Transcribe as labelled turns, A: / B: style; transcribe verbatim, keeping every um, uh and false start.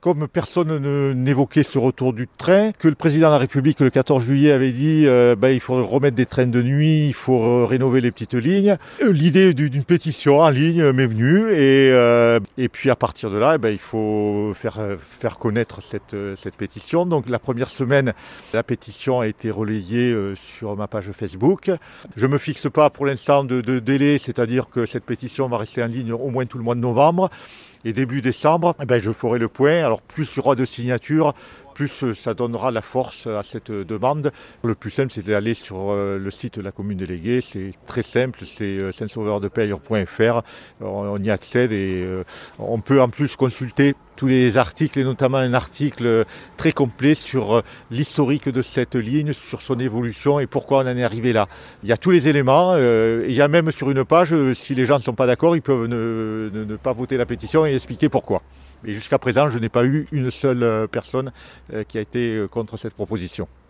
A: Comme personne ne- n'évoquait ce retour du train, que le président de la République le quatorze juillet avait dit euh, ben, il faut remettre des trains de nuit, il faut euh, rénover les petites lignes. Euh, L'idée du- d'une pétition en ligne m'est venue et, euh, et puis à partir de là, eh ben, il faut faire, euh, faire connaître cette, euh, cette pétition. Donc la première semaine, la pétition a été relayée euh, sur ma page Facebook. Je ne me fixe pas pour l'instant de, de délai, c'est-à-dire que cette pétition va rester en ligne au moins tout le mois de novembre. Et début décembre, eh ben, je ferai le point. Alors plus il y aura de signatures, plus euh, ça donnera la force à cette euh, demande. Le plus simple, c'est d'aller sur euh, le site de la commune déléguée. C'est très simple, c'est euh, saint sauveur de payeur point f r. On, on y accède et euh, on peut en plus consulter tous les articles et notamment un article très complet sur euh, l'historique de cette ligne, sur son évolution et pourquoi on en est arrivé là. Il y a tous les éléments. Euh, il y a même sur une page, euh, si les gens ne sont pas d'accord, ils peuvent ne, ne- ne pas voter la pétition et expliquer pourquoi. Et jusqu'à présent, je n'ai pas eu une seule euh, personne euh, qui a été euh, contre cette proposition.